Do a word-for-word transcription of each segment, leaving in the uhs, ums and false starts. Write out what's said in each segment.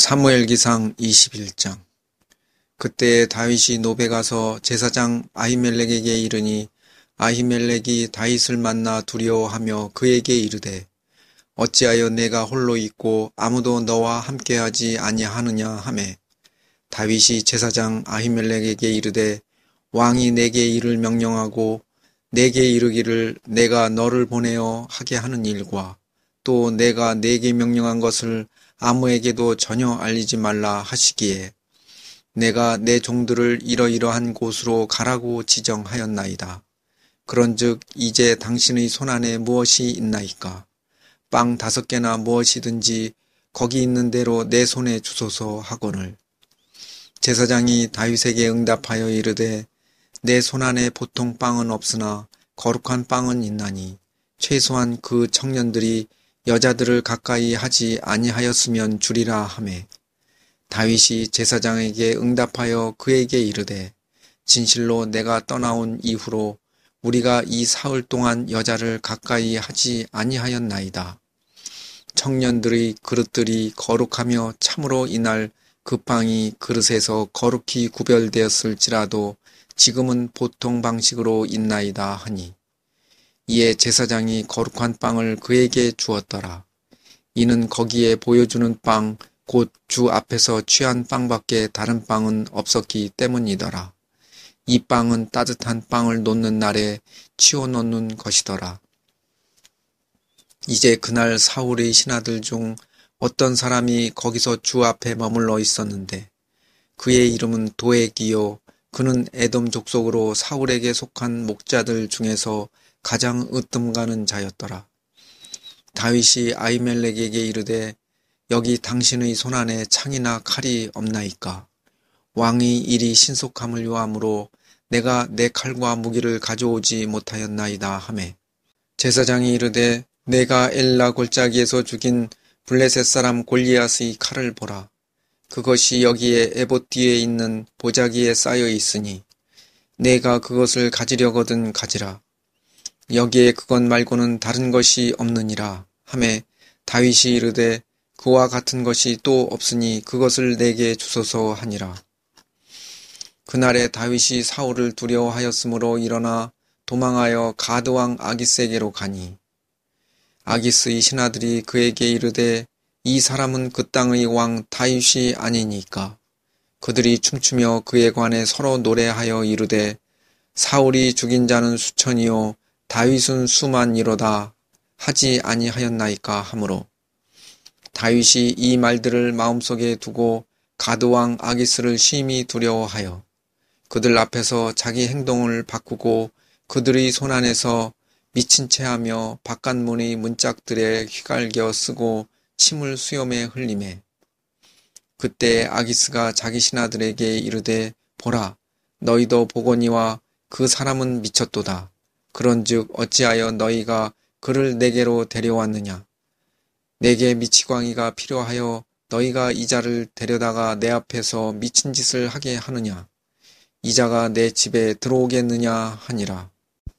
사무엘기상 이십일 장. 그때 다윗이 노베 가서 제사장 아히멜렉에게 이르니 아히멜렉이 다윗을 만나 두려워하며 그에게 이르되 어찌하여 내가 홀로 있고 아무도 너와 함께하지 아니하느냐 하매 다윗이 제사장 아히멜렉에게 이르되 왕이 내게 이를 명령하고 내게 이르기를 내가 너를 보내어 하게 하는 일과 또 내가 내게 명령한 것을 아무에게도 전혀 알리지 말라 하시기에 내가 내 종들을 이러이러한 곳으로 가라고 지정하였나이다. 그런즉 이제 당신의 손안에 무엇이 있나이까? 빵 다섯 개나 무엇이든지 거기 있는 대로 내 손에 주소서 하거늘. 제사장이 다윗에게 응답하여 이르되 내 손안에 보통 빵은 없으나 거룩한 빵은 있나니 최소한 그 청년들이 여자들을 가까이 하지 아니하였으면 주리라 하매 다윗이 제사장에게 응답하여 그에게 이르되 진실로 내가 떠나온 이후로 우리가 이 사흘 동안 여자를 가까이 하지 아니하였나이다. 청년들의 그릇들이 거룩하며 참으로 이날 그 빵이 그릇에서 거룩히 구별되었을지라도 지금은 보통 방식으로 있나이다 하니 이에 제사장이 거룩한 빵을 그에게 주었더라. 이는 거기에 보여주는 빵 곧 주 앞에서 취한 빵밖에 다른 빵은 없었기 때문이더라. 이 빵은 따뜻한 빵을 놓는 날에 치워 놓는 것이더라. 이제 그날 사울의 신하들 중 어떤 사람이 거기서 주 앞에 머물러 있었는데 그의 이름은 도액이요 그는 에돔 족속으로 사울에게 속한 목자들 중에서 가장 으뜸가는 자였더라. 다윗이 아히멜렉에게 이르되 여기 당신의 손안에 창이나 칼이 없나이까? 왕이 이리 신속함을 요함으로 내가 내 칼과 무기를 가져오지 못하였나이다 하매 제사장이 이르되 내가 엘라 골짜기에서 죽인 블레셋 사람 골리앗의 칼을 보라. 그것이 여기에 에봇 뒤에 있는 보자기에 쌓여 있으니 내가 그것을 가지려거든 가지라. 여기에 그것 말고는 다른 것이 없느니라 하매 다윗이 이르되 그와 같은 것이 또 없으니 그것을 내게 주소서 하니라. 그날에 다윗이 사울을 두려워하였으므로 일어나 도망하여 가드왕 아기스에게로 가니 아기스의 신하들이 그에게 이르되 이 사람은 그 땅의 왕 다윗이 아니니까. 그들이 춤추며 그에 관해 서로 노래하여 이르되 사울이 죽인 자는 수천이요 다윗은 수만이로다 하지 아니하였나이까 하므로 다윗이 이 말들을 마음속에 두고 가드왕 아기스를 심히 두려워하여 그들 앞에서 자기 행동을 바꾸고 그들의 손안에서 미친 채하며 바깥문의 문짝들에 휘갈겨 쓰고 침을 수염에 흘리매 그때 아기스가 자기 신하들에게 이르되 보라 너희도 보거니와 그 사람은 미쳤도다. 그런즉 어찌하여 너희가 그를 내게로 데려왔느냐? 내게 미치광이가 필요하여 너희가 이 자를 데려다가 내 앞에서 미친 짓을 하게 하느냐? 이 자가 내 집에 들어오겠느냐 하니라.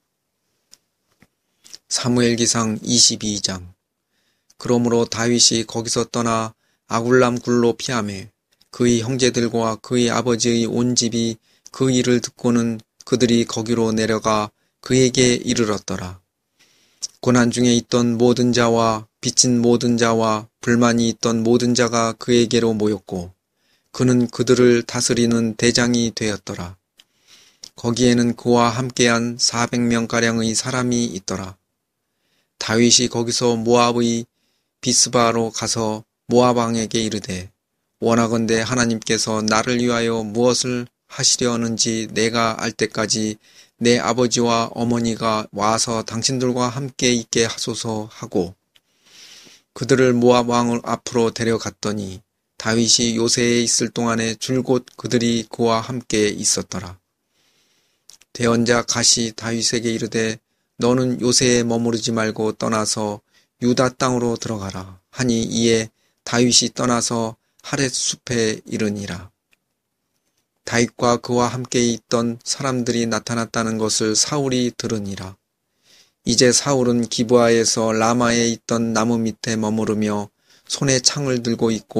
사무엘기상 이십이 장. 그러므로 다윗이 거기서 떠나 아굴람 굴로 피하매 그의 형제들과 그의 아버지의 온 집이 그 일을 듣고는 그들이 거기로 내려가 그에게 이르렀더라. 고난 중에 있던 모든 자와 빚진 모든 자와 불만이 있던 모든 자가 그에게로 모였고 그는 그들을 다스리는 대장이 되었더라. 거기에는 그와 함께한 사백 명가량의 사람이 있더라. 다윗이 거기서 모압의 비스바로 가서 모압 왕에게 이르되 원하건대 하나님께서 나를 위하여 무엇을 하시려는지 내가 알 때까지 내 아버지와 어머니가 와서 당신들과 함께 있게 하소서 하고 그들을 모압 왕 앞으로 데려갔더니 다윗이 요새에 있을 동안에 줄곧 그들이 그와 함께 있었더라. 대언자 갓이 다윗에게 이르되 너는 요새에 머무르지 말고 떠나서 유다 땅으로 들어가라 하니 이에 다윗이 떠나서 하렛 숲에 이르니라. 다윗과 그와 함께 있던 사람들이 나타났다는 것을 사울이 들으니라. 이제 사울은 기브아에서 라마에 있던 나무 밑에 머무르며 손에 창을 들고 있고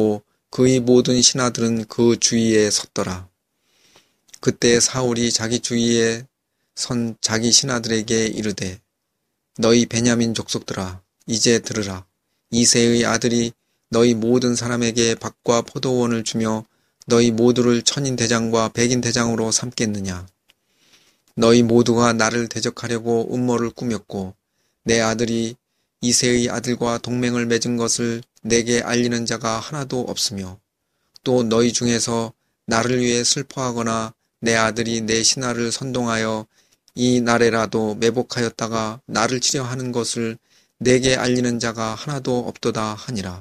그의 모든 신하들은 그 주위에 섰더라. 그때 사울이 자기 주위에 선 자기 신하들에게 이르되 너희 베냐민 족속들아 이제 들으라. 이새의 아들이 너희 모든 사람에게 밭과 포도원을 주며 너희 모두를 천인 대장과 백인 대장으로 삼겠느냐. 너희 모두가 나를 대적하려고 음모를 꾸몄고 내 아들이 이새의 아들과 동맹을 맺은 것을 내게 알리는 자가 하나도 없으며 또 너희 중에서 나를 위해 슬퍼하거나 내 아들이 내 신하를 선동하여 이 날에라도 매복하였다가 나를 치려 하는 것을 내게 알리는 자가 하나도 없도다 하니라.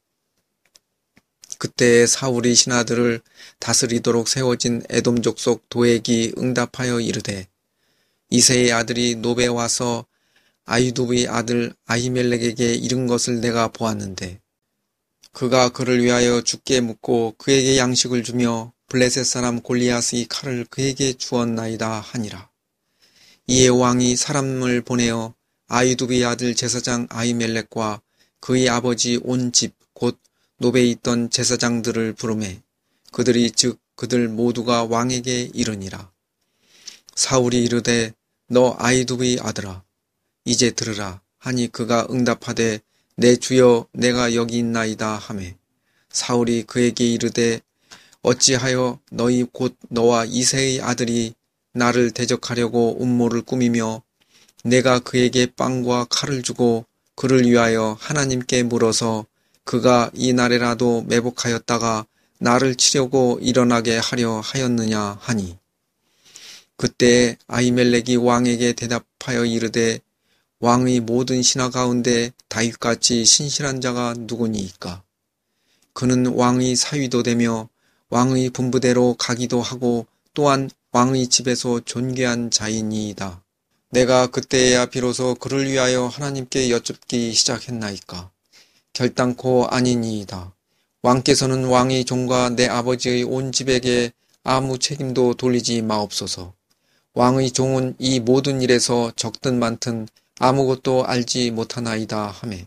그때 사울이 신하들을 다스리도록 세워진 에돔 족속 도액이 응답하여 이르되 이새의 아들이 노베에 와서 아히두브의 아들 아히멜렉에게 이른 것을 내가 보았는데 그가 그를 위하여 죽게 묻고 그에게 양식을 주며 블레셋 사람 골리앗의 칼을 그에게 주었나이다 하니라. 이에 왕이 사람을 보내어 아히두브의 아들 제사장 아히멜렉과 그의 아버지 온 집 곧 노베에 있던 제사장들을 부르매 그들이 즉 그들 모두가 왕에게 이르니라. 사울이 이르되 너 아히두브의 아들아 이제 들으라 하니 그가 응답하되 내 주여 내가 여기 있나이다 하매 사울이 그에게 이르되 어찌하여 너희 곧 너와 이새의 아들이 나를 대적하려고 음모를 꾸미며 내가 그에게 빵과 칼을 주고 그를 위하여 하나님께 물어서 그가 이 날에라도 매복하였다가 나를 치려고 일어나게 하려 하였느냐 하니 그때 아히멜렉이 왕에게 대답하여 이르되 왕의 모든 신하 가운데 다윗같이 신실한 자가 누구니이까? 그는 왕의 사위도 되며 왕의 분부대로 가기도 하고 또한 왕의 집에서 존귀한 자이니이다. 내가 그때야 비로소 그를 위하여 하나님께 여쭙기 시작했나이까? 결단코 아니니이다. 왕께서는 왕의 종과 내 아버지의 온 집에게 아무 책임도 돌리지 마옵소서. 왕의 종은 이 모든 일에서 적든 많든 아무것도 알지 못하나이다 하매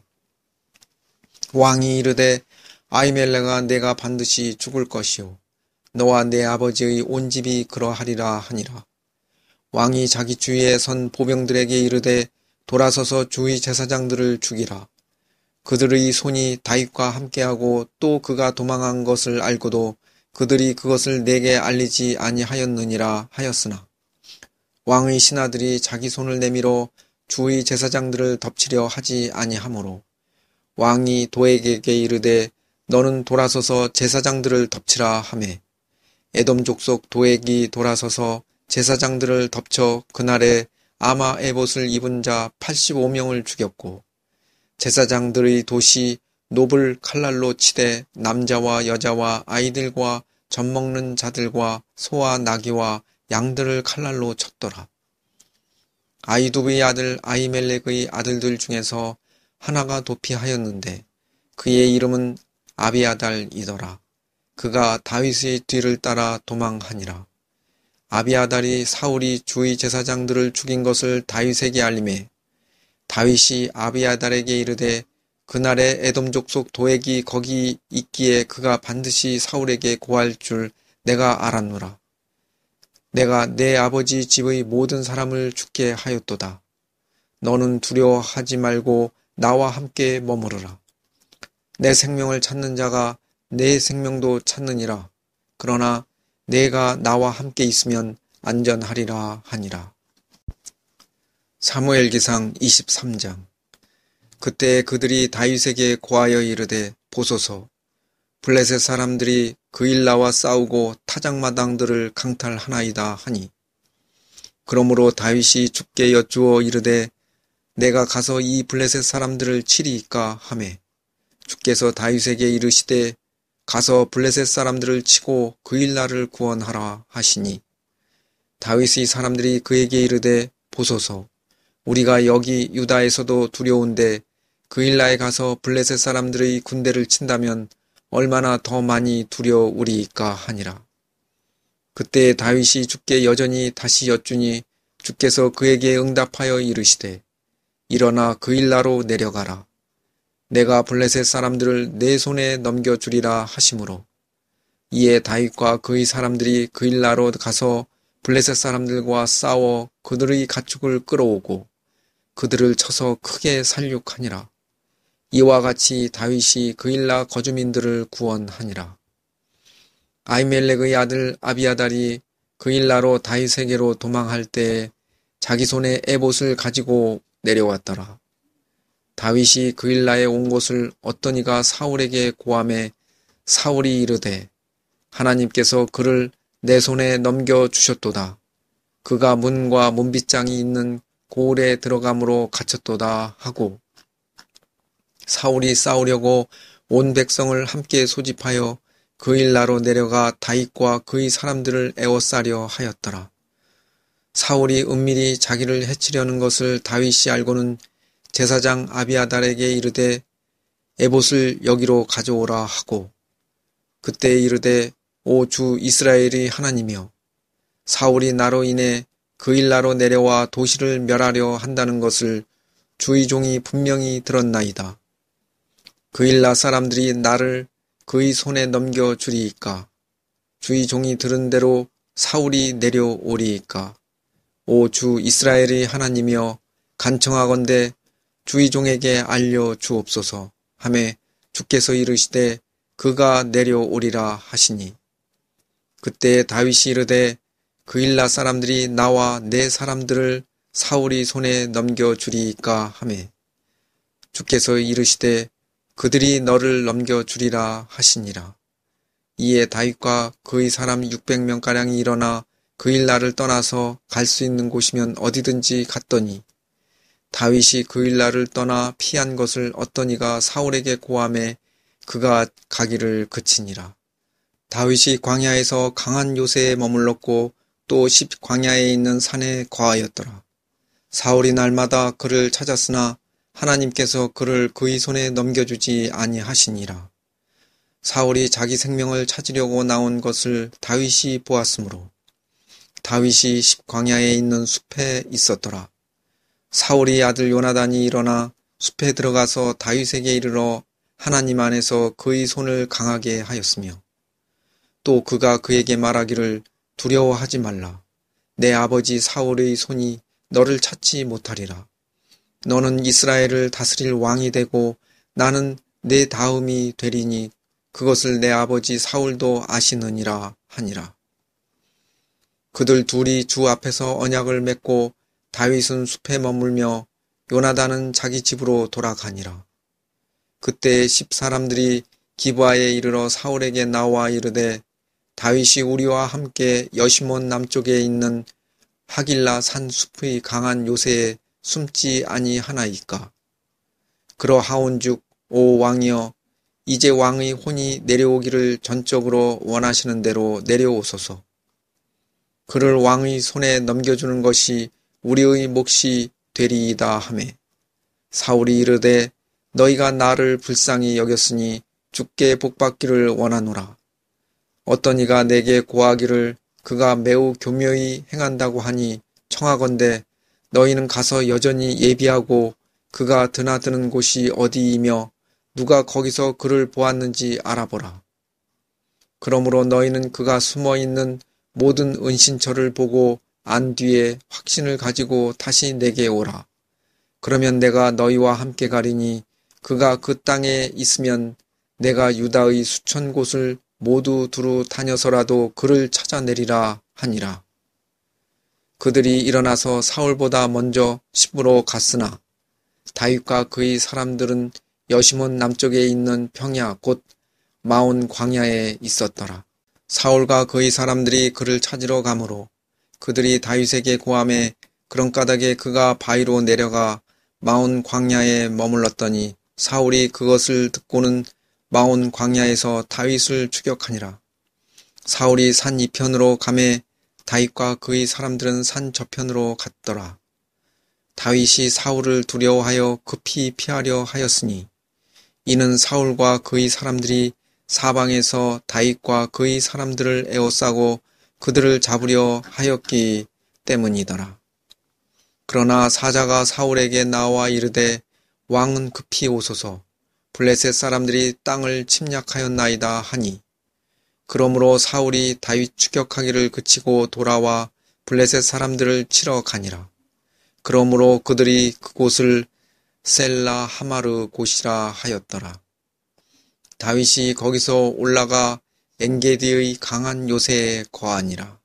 왕이 이르되 아히멜렉아 내가 반드시 죽을 것이요 너와 내 아버지의 온 집이 그러하리라 하니라. 왕이 자기 주위에 선 보병들에게 이르되 돌아서서 주의 제사장들을 죽이라. 그들의 손이 다윗과 함께하고 또 그가 도망한 것을 알고도 그들이 그것을 내게 알리지 아니하였느니라 하였으나 왕의 신하들이 자기 손을 내밀어 주의 제사장들을 덮치려 하지 아니하므로 왕이 도액에게 이르되 너는 돌아서서 제사장들을 덮치라 하매 에돔 족속 도액이 돌아서서 제사장들을 덮쳐 그날에 아마 에봇을 입은 자 팔십오 명을 죽였고 제사장들의 도시 놉을 칼날로 치되 남자와 여자와 아이들과 젖먹는 자들과 소와 나귀와 양들을 칼날로 쳤더라. 아히두브의 아들 아히멜렉의 아들들 중에서 하나가 도피하였는데 그의 이름은 아비아달이더라. 그가 다윗의 뒤를 따라 도망하니라. 아비아달이 사울이 주의 제사장들을 죽인 것을 다윗에게 알림해 다윗이 아비아달에게 이르되 그날에 에돔 족속 도액이 거기 있기에 그가 반드시 사울에게 고할 줄 내가 알았노라. 내가 내 아버지 집의 모든 사람을 죽게 하였도다. 너는 두려워하지 말고 나와 함께 머무르라. 내 생명을 찾는 자가 내 생명도 찾느니라. 그러나 내가 나와 함께 있으면 안전하리라 하니라. 사무엘기상 이십삼 장. 그때 그들이 다윗에게 고하여 이르되 보소서 블레셋 사람들이 그일라와 싸우고 타작마당들을 강탈하나이다 하니 그러므로 다윗이 주께 여쭈어 이르되 내가 가서 이 블레셋 사람들을 치리이까 하매 주께서 다윗에게 이르시되 가서 블레셋 사람들을 치고 그일라를 구원하라 하시니 다윗의 사람들이 그에게 이르되 보소서 우리가 여기 유다에서도 두려운데 그일라에 가서 블레셋 사람들의 군대를 친다면 얼마나 더 많이 두려우리이까 하니라. 그때 다윗이 주께 여전히 다시 여쭈니 주께서 그에게 응답하여 이르시되 일어나 그일라로 내려가라. 내가 블레셋 사람들을 내 손에 넘겨주리라 하시므로 이에 다윗과 그의 사람들이 그일라로 가서 블레셋 사람들과 싸워 그들의 가축을 끌어오고 그들을 쳐서 크게 살육하니라. 이와 같이 다윗이 그일라 거주민들을 구원하니라. 아히멜렉의 아들 아비아달이 그일라로 다윗에게로 도망할 때에 자기 손에 에봇을 가지고 내려왔더라. 다윗이 그일라에 온 곳을 어떤 이가 사울에게 고함해 사울이 이르되 하나님께서 그를 내 손에 넘겨주셨도다. 그가 문과 문빗장이 있는 고을에 들어감으로 갇혔도다 하고 사울이 싸우려고 온 백성을 함께 소집하여 그일라로 내려가 다윗과 그의 사람들을 에워싸려 하였더라. 사울이 은밀히 자기를 해치려는 것을 다윗이 알고는 제사장 아비아달에게 이르되 에봇을 여기로 가져오라 하고 그때 이르되 오 주 이스라엘의 하나님이여 사울이 나로 인해 그일라로 내려와 도시를 멸하려 한다는 것을 주의 종이 분명히 들었나이다. 그일라 사람들이 나를 그의 손에 넘겨주리이까 주의 종이 들은 대로 사울이 내려오리이까 오 주 이스라엘의 하나님이여 간청하건대 주의 종에게 알려주옵소서 하매 주께서 이르시되 그가 내려오리라 하시니 그때 다윗이 이르되 그일라 사람들이 나와 내 사람들을 사울이 손에 넘겨주리이까 하매 주께서 이르시되 그들이 너를 넘겨주리라 하시니라. 이에 다윗과 그의 사람 육백 명가량이 일어나 그일라를 떠나서 갈 수 있는 곳이면 어디든지 갔더니 다윗이 그일라를 떠나 피한 것을 어떤 이가 사울에게 고함해 그가 가기를 그치니라. 다윗이 광야에서 강한 요새에 머물렀고 또 십 광야에 있는 산에 거하였더라. 사울이 날마다 그를 찾았으나 하나님께서 그를 그의 손에 넘겨주지 아니하시니라. 사울이 자기 생명을 찾으려고 나온 것을 다윗이 보았으므로 다윗이 십 광야에 있는 숲에 있었더라. 사울의 아들 요나단이 일어나 숲에 들어가서 다윗에게 이르러 하나님 안에서 그의 손을 강하게 하였으며 또 그가 그에게 말하기를 두려워하지 말라. 내 아버지 사울의 손이 너를 찾지 못하리라. 너는 이스라엘을 다스릴 왕이 되고 나는 내 다음이 되리니 그것을 내 아버지 사울도 아시느니라 하니라. 그들 둘이 주 앞에서 언약을 맺고 다윗은 숲에 머물며 요나단은 자기 집으로 돌아가니라. 그때 십 사람들이 기브아에 이르러 사울에게 나와 이르되 다윗이 우리와 함께 여시몬 남쪽에 있는 하길라 산 숲의 강한 요새에 숨지 아니하나이까. 그러하온즉 오 왕이여 이제 왕의 혼이 내려오기를 전적으로 원하시는 대로 내려오소서. 그를 왕의 손에 넘겨주는 것이 우리의 몫이 되리이다 하매 사울이 이르되 너희가 나를 불쌍히 여겼으니 주께 복받기를 원하노라. 어떤 이가 내게 고하기를 그가 매우 교묘히 행한다고 하니 청하건대 너희는 가서 여전히 예비하고 그가 드나드는 곳이 어디이며 누가 거기서 그를 보았는지 알아보라. 그러므로 너희는 그가 숨어있는 모든 은신처를 보고 안 뒤에 확신을 가지고 다시 내게 오라. 그러면 내가 너희와 함께 가리니 그가 그 땅에 있으면 내가 유다의 수천 곳을 모두 두루 다녀서라도 그를 찾아내리라 하니라. 그들이 일어나서 사울보다 먼저 십으로 갔으나 다윗과 그의 사람들은 여시몬 남쪽에 있는 평야 곧 마온 광야에 있었더라. 사울과 그의 사람들이 그를 찾으러 가므로 그들이 다윗에게 고함해 그런 까닭에 그가 바위로 내려가 마온 광야에 머물렀더니 사울이 그것을 듣고는 마온 광야에서 다윗을 추격하니라. 사울이 산 이편으로 가매 다윗과 그의 사람들은 산 저편으로 갔더라. 다윗이 사울을 두려워하여 급히 피하려 하였으니 이는 사울과 그의 사람들이 사방에서 다윗과 그의 사람들을 에워싸고 그들을 잡으려 하였기 때문이더라. 그러나 사자가 사울에게 나와 이르되 왕은 급히 오소서. 블레셋 사람들이 땅을 침략하였나이다 하니 그러므로 사울이 다윗 추격하기를 그치고 돌아와 블레셋 사람들을 치러 가니라. 그러므로 그들이 그곳을 셀라 하마르 곳이라 하였더라. 다윗이 거기서 올라가 엔게디의 강한 요새에 거하니라.